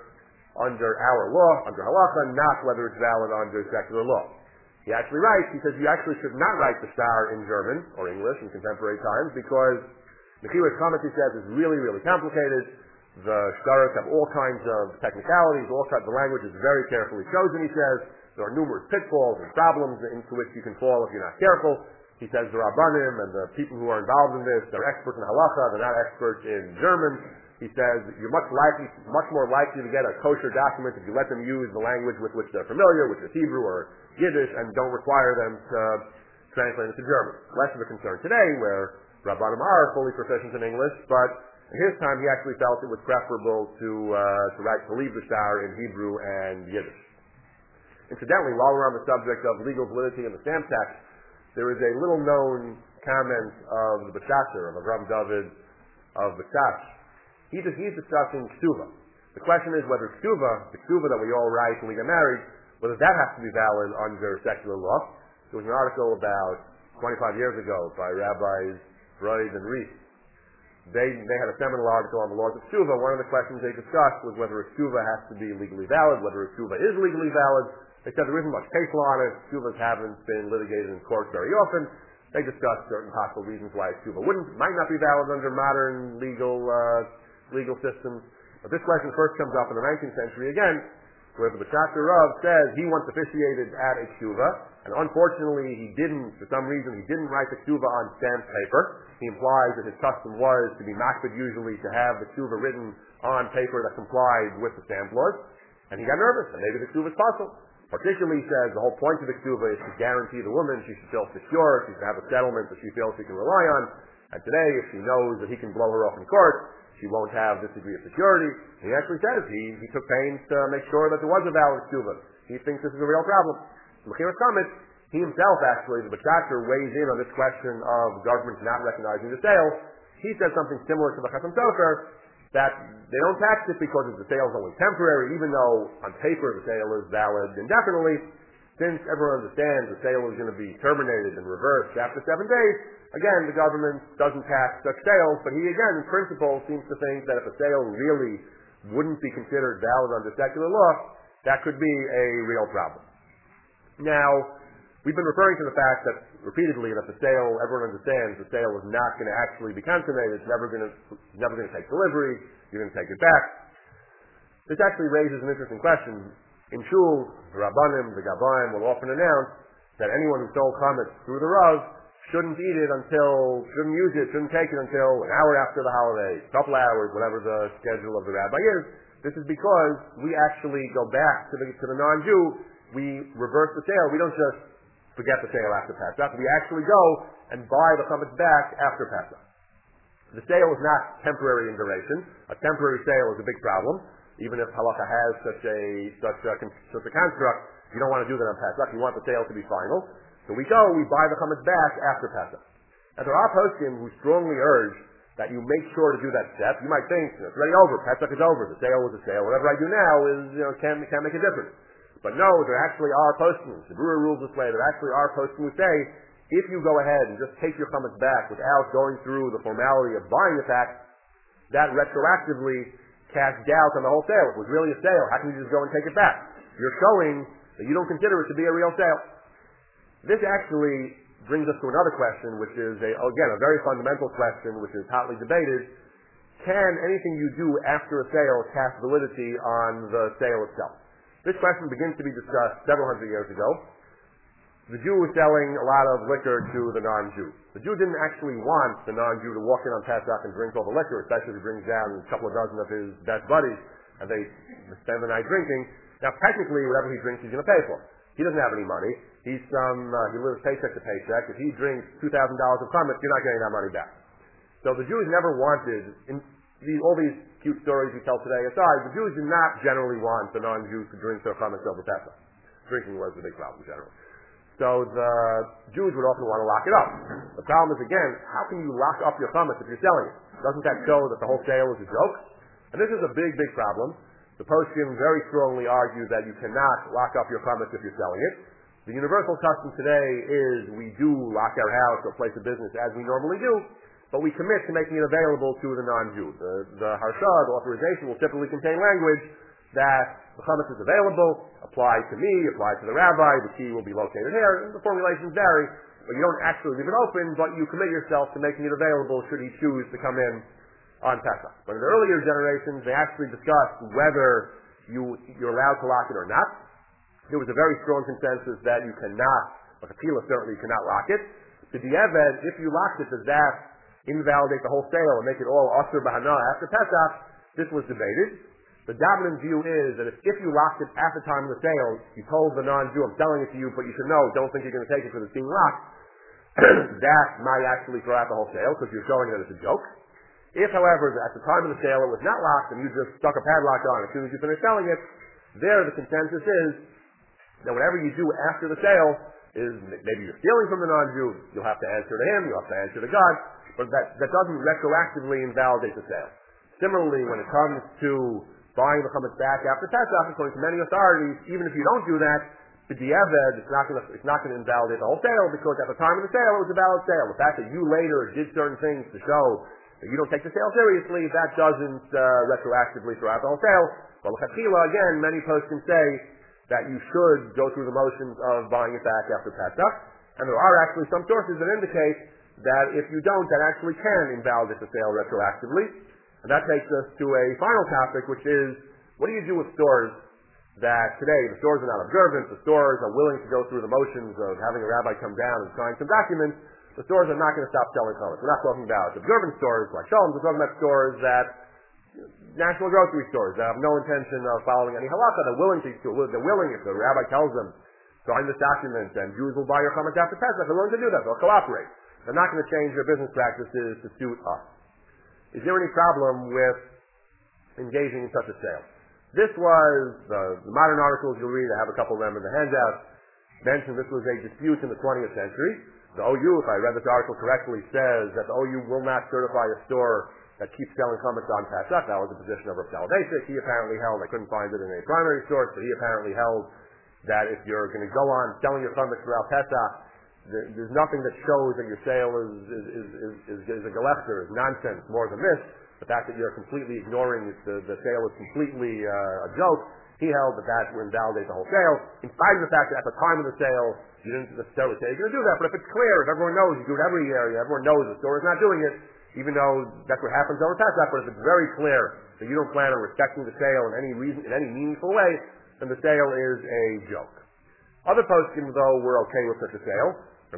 our law, under halacha, not whether it's valid under secular law. He actually writes, he says you actually should not write the star in German or English in contemporary times because Mechilas Chametz, he says, is really, really complicated. The shtaros have all kinds of technicalities, the language is very carefully chosen, he says. There are numerous pitfalls and problems into which you can fall if you're not careful. He says the Rabbanim and the people who are involved in this, they're experts in halacha, they're not experts in German. He says you're much more likely to get a kosher document if you let them use the language with which they're familiar, which is Hebrew or Yiddish, and don't require them to translate it to German. Less of a concern today, where Rabbanim are fully proficient in English, but in his time he actually felt it was preferable to leave the star in Hebrew and Yiddish. Incidentally, while we're on the subject of legal validity and the stamp tax, there is a little known comment of the B'Shasher, of Avram David of B'Shash. He's discussing ksuva. The question is whether the ksuva that we all write when we get married, whether that has to be valid under secular law. There was an article about 25 years ago by Rabbis Freud and Reese. They had a seminal article on the laws of ksuva. One of the questions they discussed was whether a ksuva has to be legally valid, whether a ksuva is legally valid. They said there isn't much case law on it. Ksuvas haven't been litigated in court very often. They discussed certain possible reasons why a ksuva might not be valid under modern legal systems. But this question first comes up in the 19th century again, where the B'Shasher Rav says he once officiated at a ksuva, and unfortunately for some reason he didn't write the ksuva on stamped paper. He implies that his custom was to be makbid usually to have the ksuva written on paper that complied with the stamp laws, and he got nervous, and maybe the ksuva is possible. Particularly, he says, the whole point of the ksuva is to guarantee the woman she should feel secure, she should have a settlement that she feels she can rely on, and today, if she knows that he can blow her off in court, she won't have this degree of security. And he actually says he took pains to make sure that there was a valid ksuva. He thinks this is a real problem. Mechilas Chametz, he himself actually, the B'Shasher, weighs in on this question of government not recognizing the sale. He says something similar to the Chassam Sofer, that they don't tax it because the sale is only temporary, even though on paper the sale is valid indefinitely. Since everyone understands the sale is going to be terminated and reversed after 7 days, again, the government doesn't tax such sales, but he, again, in principle, seems to think that if a sale really wouldn't be considered valid under secular law, that could be a real problem. Now, we've been referring to the fact that repeatedly that the sale, everyone understands the sale is not going to actually be consummated, it's never going to take delivery, you're going to take it back. This actually raises an interesting question. In Shul, the Rabbanim, the Gabaim will often announce that anyone who sold chametz through the Rav shouldn't take it until an hour after the holiday, a couple hours, whatever the schedule of the rabbi is. This is because we actually go back to the non-Jew, we reverse the sale, we don't just forget the sale after Pesach. We actually go and buy the chametz back after Pesach. The sale is not temporary in duration. A temporary sale is a big problem. Even if halacha has such a construct, you don't want to do that on Pesach. You want the sale to be final. So we buy the chametz back after Pesach. Now there are poskim who strongly urge that you make sure to do that step. You might think, it's already over. Pesach is over. The sale was a sale. Whatever I do now can't make a difference. But no, there actually are poskim. The brewer rules this way. There actually are poskim who say, if you go ahead and just take your chametz back without going through the formality of buying the pack, that retroactively casts doubt on the whole sale. It was really a sale. How can you just go and take it back? you're showing that you don't consider it to be a real sale. This actually brings us to another question, which is, again, a very fundamental question, which is hotly debated. Can anything you do after a sale cast validity on the sale itself? This question begins to be discussed several hundred years ago. The Jew was selling a lot of liquor to the non-Jew. The Jew didn't actually want the non-Jew to walk in on Pesach and drink all the liquor, especially if he brings down a couple of dozen of his best buddies and they spend the night drinking. Now, technically, whatever he drinks, he's going to pay for. He doesn't have any money. He lives paycheck to paycheck. If he drinks $2,000 of chametz, you're not getting that money back. So the Jews never wanted, all these cute stories we tell today aside, the Jews did not generally want the non-Jews to drink their chametz over Pesach. Drinking was the big problem generally. So the Jews would often want to lock it up. The problem is, again, how can you lock up your chametz if you're selling it? Doesn't that show that the whole sale is a joke? And this is a big, big problem. The poskim very strongly argue that you cannot lock up your chametz if you're selling it. The universal custom today is we do lock our house or place of business as we normally do, but we commit to making it available to the non-Jew. The harsha, the authorization, will typically contain language that the chametz is available, apply to me, apply to the rabbi, the key will be located here, and the formulations vary, but you don't actually leave it open, but you commit yourself to making it available should he choose to come in on Pesach. But in the earlier generations, they actually discussed whether you're allowed to lock it or not. There was a very strong consensus that you cannot, like a pila certainly cannot lock it. To the Eved, if you locked it, does that invalidate the whole sale and make it all asur b'hana after Pesach? This was debated. The dominant view is that if you locked it at the time of the sale, you told the non-Jew, I'm selling it to you, but you should know, don't think you're going to take it because it's being locked, that might actually throw out the whole sale because you're showing that it's a joke. If, however, at the time of the sale it was not locked and you just stuck a padlock on as soon as you finish selling it, there the consensus is that whatever you do after the sale is maybe you're stealing from the non-Jew, you'll have to answer to him, you'll have to answer to God, but that doesn't retroactively invalidate the sale. Similarly, when it comes to buying the chametz back after Pesach, according to many authorities, even if you don't do that, the di'eved, it's not going to invalidate the whole sale because at the time of the sale it was a valid sale. The fact that you later did certain things to show that you don't take the sale seriously, that doesn't retroactively throw out the whole sale. But again, many posts can say that you should go through the motions of buying it back after Pesach, and there are actually some sources that indicate that if you don't, that actually can invalidate the sale retroactively. And that takes us to a final topic, which is, what do you do with stores that today, the stores are not observant, the stores are willing to go through the motions of having a rabbi come down and sign some documents, the stores are not going to stop selling chametz. We're not talking about observant stores like Shalom's, we're talking about stores that, national grocery stores that have no intention of following any halakha, they're willing, if the rabbi tells them, sign this document and Jews will buy your chametz after Pesach, they're willing to do that, they'll cooperate. They're not going to change their business practices to suit us. Is there any problem with engaging in such a sale? This was, the modern articles you'll read, I have a couple of them in the handout, mentioned this was a dispute in the 20th century. The OU, if I read this article correctly, says that the OU will not certify a store that keeps selling chametz on Pesach. That was the position of Rav Soloveitchik. He apparently held, I couldn't find it in a primary source, but he apparently held that if you're going to go on selling your chametz throughout Pesach, there's nothing that shows that your sale is a galechter, is nonsense, more than this. The fact that you're completely ignoring it, the sale is completely a joke. He held that would invalidate the whole sale, in spite of the fact that at the time of the sale, you didn't necessarily say you're going to do that. But if it's clear, if everyone knows, you do it every area, everyone knows the store is not doing it, even though that's what happens over Pesach, but if it's very clear that you don't plan on respecting the sale in any meaningful way, then the sale is a joke. Other poskim, though, were okay with such a sale.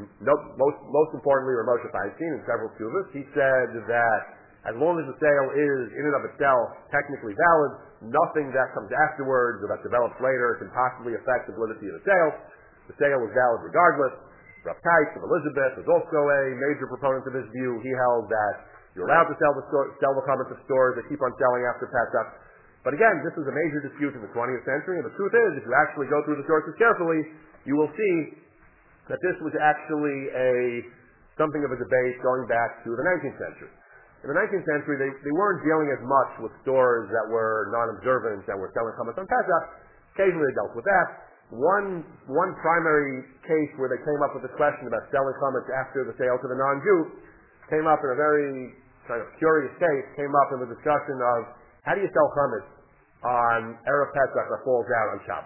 Most importantly, Rav Moshe Feinstein in several tuvas, he said that as long as the sale is in and of itself technically valid, nothing that comes afterwards or that develops later can possibly affect the validity of the sale. The sale is valid regardless. Rav Teitz of Elizabeth was also a major proponent of this view. He held that you're allowed to sell the chametz of stores that keep on selling after Pesach. But again, this was a major dispute in the 20th century, and the truth is, if you actually go through the sources carefully, you will see that this was actually something of a debate going back to the 19th century. In the 19th century, they weren't dealing as much with stores that were non-observant, that were selling chametz on Pesach. Occasionally they dealt with that. One primary case where they came up with this question about selling chametz after the sale to the non-Jew came up in a very kind of curious case, came up in the discussion of how do you sell chametz on Erev Pesach that falls out on Shabbos?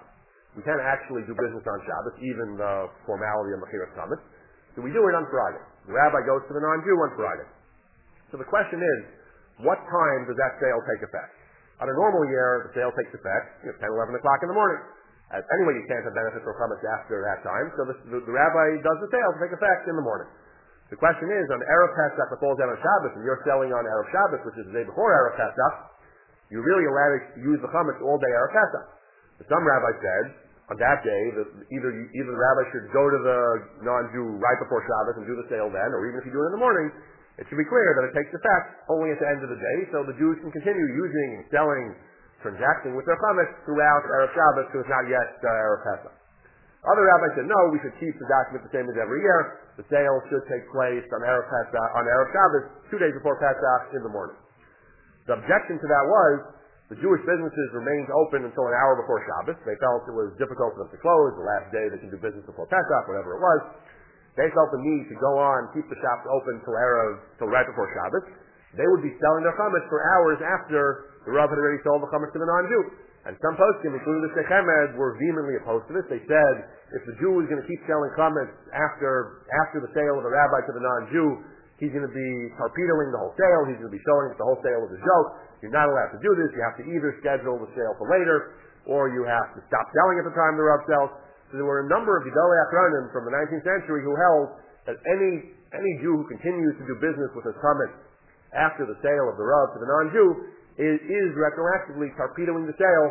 we can't actually do business on Shabbos, even the formality of Mechiras Chametz. So we do it on Friday. The rabbi goes to the non-Jew on Friday. So the question is, what time does that sale take effect? On a normal year, the sale takes effect 10, 11 o'clock in the morning. Anyway, you can't have benefit from chametz after that time, so the rabbi does the sale to take effect in the morning. The question is, on Erev Pesach that falls out on Shabbos, and you're selling on Erev Shabbos, which is the day before Erev Pesach, you're really allowed to use the chametz all day Erev Pesach. But some rabbis said, on that day, that either the rabbi should go to the non-Jew right before Shabbos and do the sale then, or even if you do it in the morning, it should be clear that it takes effect only at the end of the day, so the Jews can continue using and selling, transacting with their chametz throughout Erev Shabbos, because it's not yet Erev Pesach. Other rabbis said, no, we should keep the document the same as every year. The sale should take place on Erev Pesach, on Erev Shabbos, 2 days before Pesach in the morning. The objection to that was, the Jewish businesses remained open until an hour before Shabbos. They felt it was difficult for them to close. The last day they can do business before Pesach, whatever it was. They felt the need to go on, keep the shops open till right before Shabbos. They would be selling their chametz for hours after the Rav had already sold the chametz to the non-Jew. And some poskim, including the Sheikh Ahmed, were vehemently opposed to this. They said, if the Jew is going to keep selling chametz after the sale of the rabbi to the non-Jew, he's going to be torpedoing the whole sale. He's going to be showing that the whole sale is a joke. You're not allowed to do this. You have to either schedule the sale for later, or you have to stop selling at the time the Rav sells. So there were a number of Gedolei Achronim from the 19th century who held that any Jew who continues to do business with his chametz after the sale of the Rav to the non-Jew is retroactively torpedoing the sale,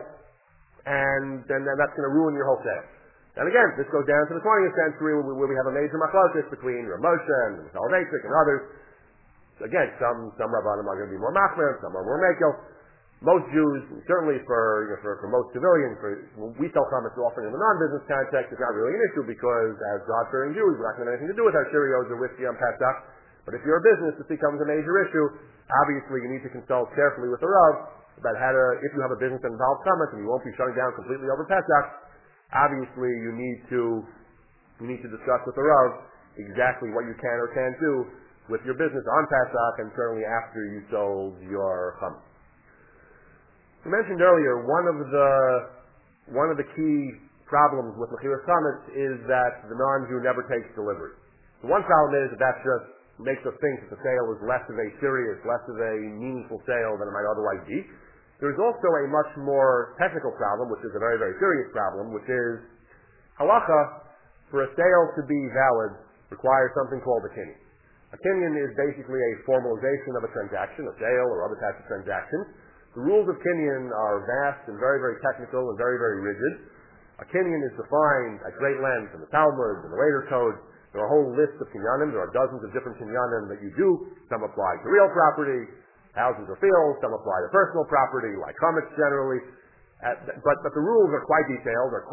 and then that's going to ruin your whole sale. And again, this goes down to the 20th century where we have a major machlokas between Rav Moshe and Soloveitchik and others. Again, some Rabbanim are going to be more machmir, some are more mekel. Most Jews, certainly for most civilians, when we sell chametz often in the non-business context, it's not really an issue because as God-fearing Jews, we're not going to have anything to do with our Cheerios or whiskey on Pesach. But if you're a business, this becomes a major issue. Obviously, you need to consult carefully with the Rav about if you have a business that involves chametz and you won't be shutting down completely over Pesach, obviously you need to discuss with the Rav exactly what you can or can't do with your business on Pesach and certainly after you sold your chametz. We mentioned earlier, one of the key problems with Mechiras Chametz is that the non-Jew never takes delivery. So one problem is that just makes us think that the sale is less of a serious, less of a meaningful sale than it might otherwise be. There's also a much more technical problem, which is a very, very serious problem, which is halacha, for a sale to be valid, requires something called a kinyan. A kinyan is basically a formalization of a transaction, a sale or other types of transactions. The rules of kinyan are vast and very, very technical and very, very rigid. A kinyan is defined at great length in the Talmud and the later code. There are a whole list of kinyanim. There are dozens of different kinyanim that you do. Some apply to real property, houses or fields. Some apply to personal property, like chametz generally. But the rules are quite detailed, are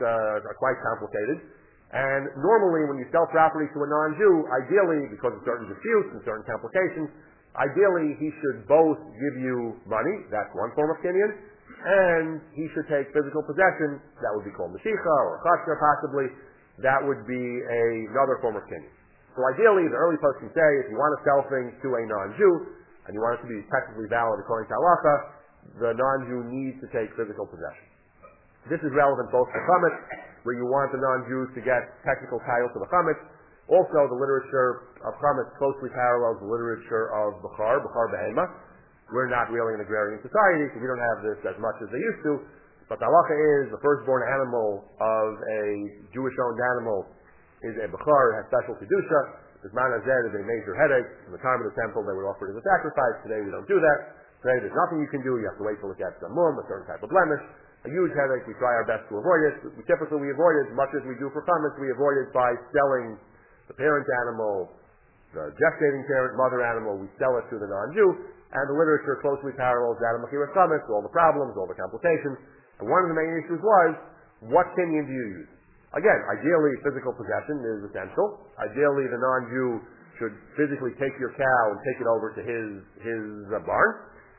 quite complicated. And normally, when you sell property to a non-Jew, ideally, because of certain disputes and certain complications, ideally, he should both give you money, that's one form of kinyan, and he should take physical possession, that would be called Mashicha or Chashka possibly, that would be another form of kinyan. So ideally, the early folks can say, if you want to sell things to a non-Jew, and you want it to be technically valid according to halacha, the non-Jew needs to take physical possession. This is relevant both for chametz, where you want the non-Jews to get technical title to the chametz. Also, the literature of chametz closely parallels the literature of Bechar Behema. We're not really an agrarian society, so we don't have this as much as they used to. But the halacha is the firstborn animal of a Jewish-owned animal is a Bechar, it has special kedusha. This man hazeh is a major headache. In the time of the temple, they would offer it as a sacrifice. Today, we don't do that. Today, there's nothing you can do. You have to wait till it gets a mum, a certain type of blemish. A huge headache. We try our best to avoid it. We avoid it as much as we do for chametz. We avoid it by selling the parent animal, the gestating parent, mother animal, we sell it to the non-Jew, and the literature closely parallels that of Mechiras Chametz, all the problems, all the complications. And one of the main issues was, what kinyan do you use? Again, ideally, physical possession is essential. Ideally, the non-Jew should physically take your cow and take it over to his barn,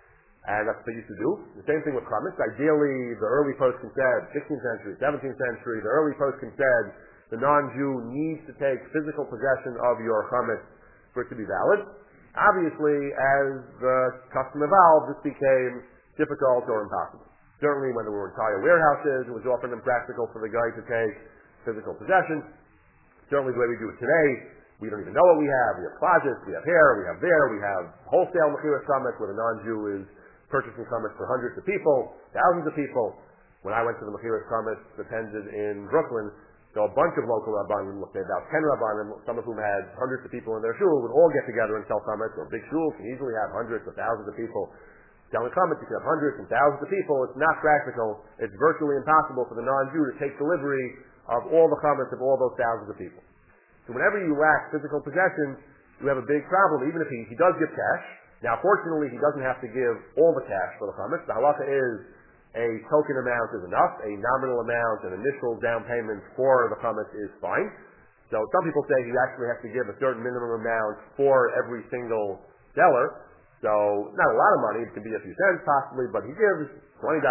and that's what they used to do. The same thing with chametz. Ideally, the early poskim said, 16th century, 17th century, the early poskim said, the non-Jew needs to take physical possession of your chametz for it to be valid. Obviously, as the custom evolved, this became difficult or impossible. Certainly when there were entire warehouses, it was often impractical for the guy to take physical possession. Certainly the way we do it today, we don't even know what we have. We have closets, we have here, we have there, we have wholesale Mechiras Chametz where the non-Jew is purchasing chametz for hundreds of people, thousands of people. When I went to the Mechiras Chametz attended in Brooklyn, so a bunch of local rabbanim, let's say about 10 rabbanim, some of whom had hundreds of people in their shul, would all get together and sell chametz, or big shuls can easily have hundreds or thousands of people selling chametz. You can have hundreds and thousands of people. It's not practical. It's virtually impossible for the non-Jew to take delivery of all the chametz of all those thousands of people. So whenever you lack physical possession, you have a big problem, even if he does give cash. Now, fortunately, he doesn't have to give all the cash for the chametz. The halacha is a token amount is enough. A nominal amount, an initial down payment for the chametz is fine. So some people say he actually has to give a certain minimum amount for every single seller. So not a lot of money. It can be a few cents possibly, but he gives $20, $100,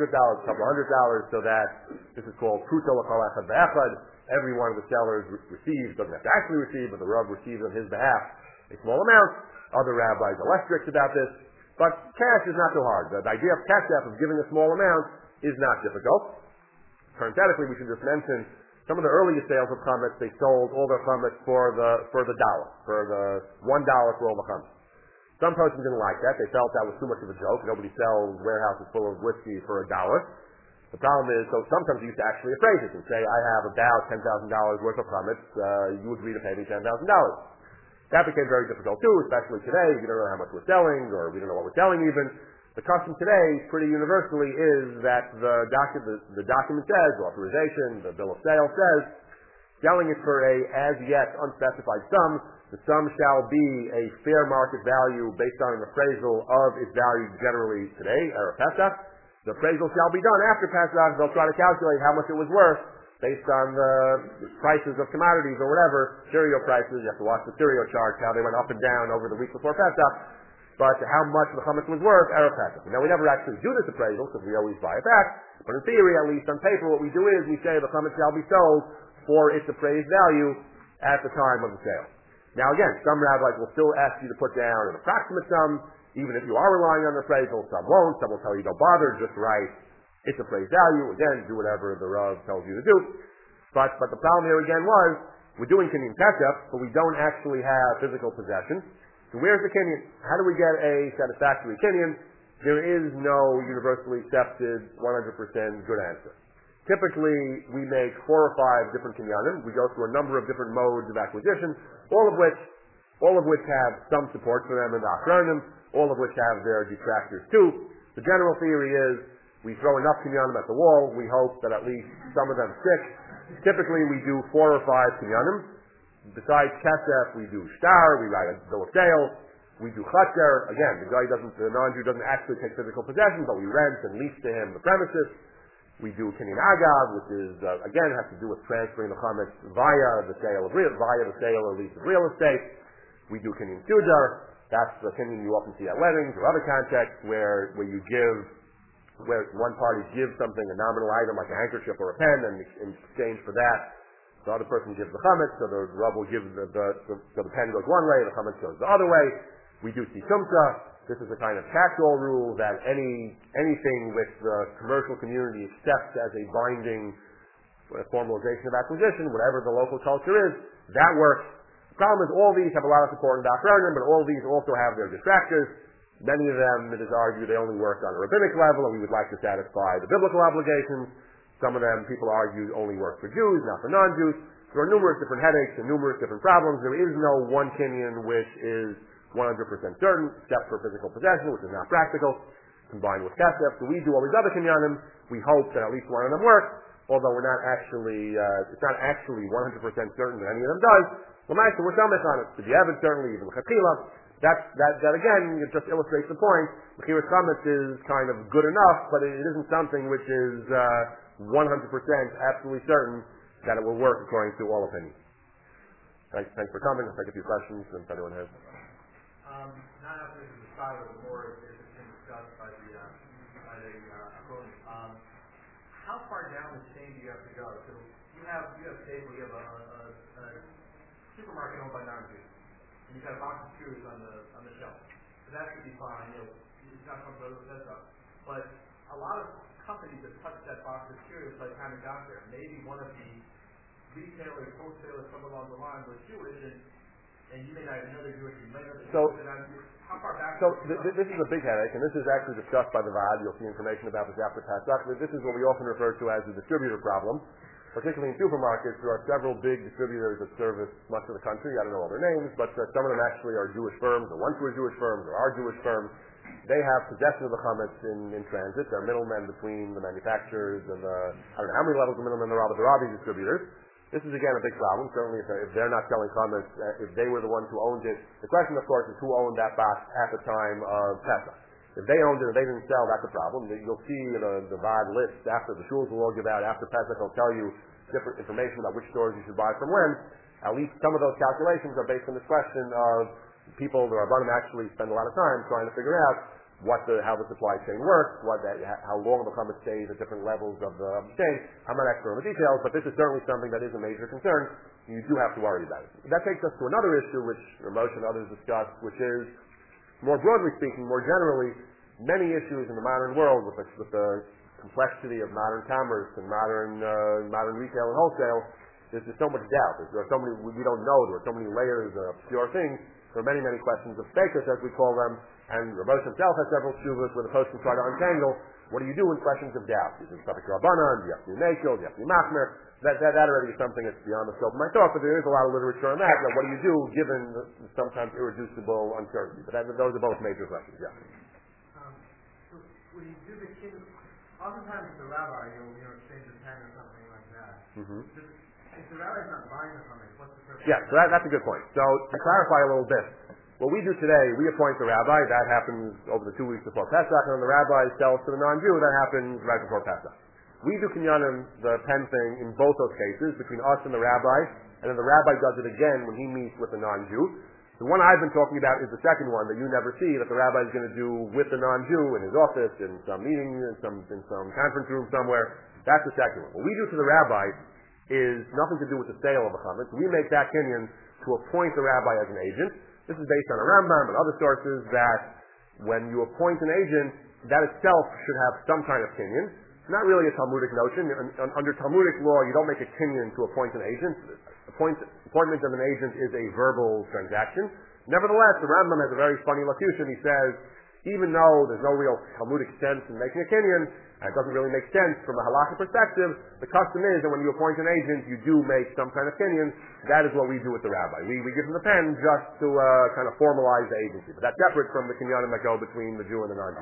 a couple $100, so that this is called pruto l'chol echad b'echad. Every one of the sellers receives, doesn't have to actually receive, but the Rav receives on his behalf a small amount. Other rabbis are less strict about this. But cash is not so hard. The idea of cash of giving a small amount is not difficult. Parenthetically, we should just mention some of the earliest sales of chametz, they sold all their chametz for the dollar, for the $1 for all the chametz. Some persons didn't like that. They felt that was too much of a joke. Nobody sells warehouses full of whiskey for $1. The problem is, so sometimes you used to actually appraise it and say, I have about $10,000 worth of chametz. You agree to pay me $10,000. That became very difficult too, especially today. We don't know how much we're selling, or we don't know what we're selling even. The custom today, pretty universally, is that the document says, authorization, the bill of sale says, selling it for a as yet unspecified sum. The sum shall be a fair market value based on an appraisal of its value generally today, or Pesach. The appraisal shall be done after Pesach. They'll try to calculate how much it was worth based on the prices of commodities or whatever, cereal prices. You have to watch the cereal charts, how they went up and down over the week before Pesach. But how much the chametz was worth, Erev Pesach. Now, we never actually do this appraisal because we always buy it back. But in theory, at least on paper, what we do is we say the chametz shall be sold for its appraised value at the time of the sale. Now, again, some rabbis will still ask you to put down an approximate sum, even if you are relying on the appraisal. Some won't. Some will tell you don't bother, just write its appraised value. Again, do whatever the Rav tells you to do. But the problem here again was, we're doing Kinyan Pesach, but we don't actually have physical possession. So where's the Kinyan? How do we get a satisfactory Kinyan? There is no universally accepted 100% good answer. Typically, we make 4 or 5 different Kinyanim. We go through a number of different modes of acquisition, all of which have some support for them in the Achronim, all of which have their detractors too. The general theory is, we throw enough kinyanim at the wall, we hope that at least some of them stick. Typically we do 4 or 5 kinyanim. Besides kesef, we do shtar, we write a bill of sale, we do chaser. Again, the non-Jew doesn't actually take physical possession, but we rent and lease to him the premises. We do kinyan agav, which is, again, has to do with transferring the chametz via the sale or lease of real estate. We do kinyan sudar. That's the kinyan you often see at weddings or other contexts where you give, where one party gives something, a nominal item like a handkerchief or a pen, and in exchange for that, the other person gives the chametz, so the Rav will give so the pen goes one way, the chametz goes the other way. We do situmta. This is a kind of catch-all rule that anything which the commercial community accepts as a binding formalization of acquisition, whatever the local culture is, that works. The problem is all these have a lot of support in Achronim, but all these also have their detractors. Many of them, it is argued, they only work on a rabbinic level, and we would like to satisfy the biblical obligations. Some of them, people argue, only work for Jews, not for non-Jews. There are numerous different headaches and numerous different problems. There is no one kinyan which is 100% certain, except for physical possession, which is not practical, combined with kesef. So we do all these other kinyanim. We hope that at least one of them works, although we're not actually, it's not actually 100% certain that any of them does. We're samech on it. To be evident, certainly, even Chatila. That again, it just illustrates the point. Mechiras chametz is kind of good enough, but it isn't something which is 100% absolutely certain that it will work according to all opinions. Thanks for coming. I'll take a few questions if anyone has. Not after this is the style of the more it's been discussed by the opponent. How far down the chain do you have to go? So you have stable, you have a supermarket owned by non-Jews, and you've got a box of shoes on the shelf. So that should be fine. It's not something that says that. But a lot of companies that touched that box of curious by the time it got there. Maybe one of the retailers, wholesalers, somewhere along the line was Jewish, and you may not even know they're Jewish, you may not know how far back... So this is a big headache, and this is actually discussed by the VAD. You'll see information about this after Pesach. This is what we often refer to as the distributor problem. Particularly in supermarkets, there are several big distributors that service much of the country. I don't know all their names, but some of them actually are Jewish firms, or once were Jewish firms, or are Jewish firms. They have possession of the chametz in transit. They're middlemen between the manufacturers and I don't know how many levels of middlemen there are, but there are these distributors. This is, again, a big problem. Certainly, if they're not selling chametz, if they were the ones who owned it. The question, of course, is who owned that box at the time of Pesach. If they owned it and they didn't sell, that's a problem. You'll see the VAD list after the shuls will all give out. After Pesach, they'll tell you different information about which stores you should buy from when. At least some of those calculations are based on this question of people, the Rabbanim actually spend a lot of time trying to figure out how the supply chain works, how long the chametz stays at different levels of the chain. I'm not expert on the details, but this is certainly something that is a major concern. You do have to worry about it. That takes us to another issue, which Moshe and others discussed, which is, more broadly speaking, more generally, many issues in the modern world with the complexity of modern commerce and modern retail and wholesale. There's just so much doubt. There are so many we don't know. There are so many layers of obscure things. There are many, many questions of status, as we call them, and Rav Moshe himself has several tshuvos where the post can try to untangle what do you do in questions of doubt. Is it subject to Rabbanan? Do you have to be Mekel? Do you have to be Machmer? That already is something that's beyond the scope of my thought, but there is a lot of literature on that. Now, what do you do given the sometimes irreducible uncertainty? But those are both major questions, yeah. So when you do the kinyan, oftentimes it's the rabbi, you'll exchange a pen or something like that. Mm-hmm. If the rabbi's not buying the chametz, what's the purpose? Yeah, so that's a good point. So to clarify a little bit, what we do today, we appoint the rabbi. That happens over the 2 weeks before Pesach, and then the rabbi sells to the non-Jew. That happens right before Pesach. We do kinyanim, the pen thing, in both those cases, between us and the rabbi, and then the rabbi does it again when he meets with the non-Jew. The one I've been talking about is the second one that you never see, that the rabbi is going to do with the non-Jew in his office, in some meeting, in some conference room somewhere. That's the second one. What we do to the rabbi is nothing to do with the sale of the chametz. We make that kinyan to appoint the rabbi as an agent. This is based on a Rambam and other sources that when you appoint an agent, that itself should have some kind of kinyan. It's not really a Talmudic notion. Under Talmudic law, you don't make a kinyan to appoint an agent. Appointment of an agent is a verbal transaction. Nevertheless, the Rambam has a very funny locution. He says, even though there's no real Talmudic sense in making a kinyan, and it doesn't really make sense from a halacha perspective, the custom is that when you appoint an agent, you do make some kind of kinyan. That is what we do with the rabbi. We give him the pen just to kind of formalize the agency. But that's separate from the kinyanim that go between the Jew and the non-Jew.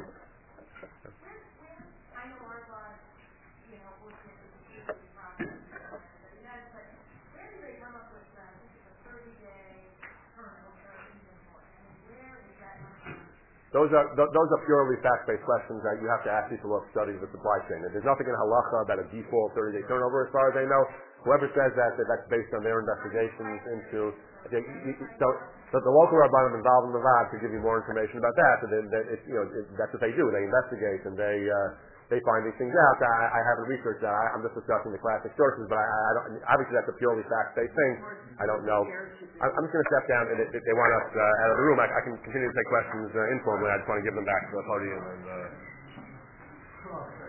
I know our God, works with the security process, but where do they come up with a 30-day term or even more? Where is that number? Those are purely fact-based questions that you have to ask people who have studied the supply chain. There's nothing in halacha about a default 30-day turnover as far as I know. Whoever says that's based on their investigations into... So the local rabbanim involved in the VAD could give you more information about that. So that's what they do. They investigate and they find these things out. I haven't researched that. I'm just discussing the classic sources, but I don't, obviously that's a purely fact-based thing. I don't know. I'm just going to step down, and if they want us out of the room, I can continue to take questions informally. I just want to give them back to the podium. And,